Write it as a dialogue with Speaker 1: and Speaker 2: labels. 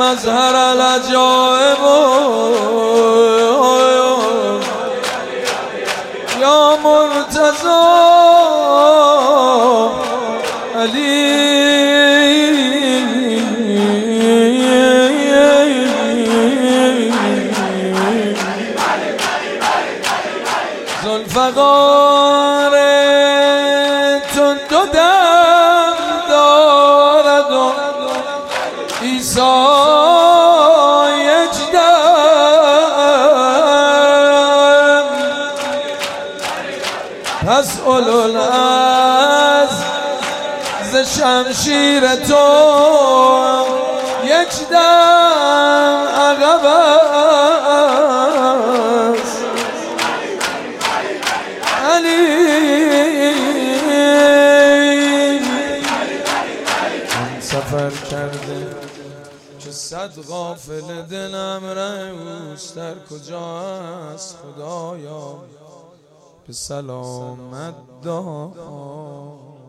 Speaker 1: مظهر العجائب یا مرتضی علی ذوالفقار تو دو دم دارد و عیسی یک دم پس اولوالعزم ز شمشیر تو یک دم عقب است علی من سفر کرده که صد غافل دلم روست در کجا است خدایا به سلامت دار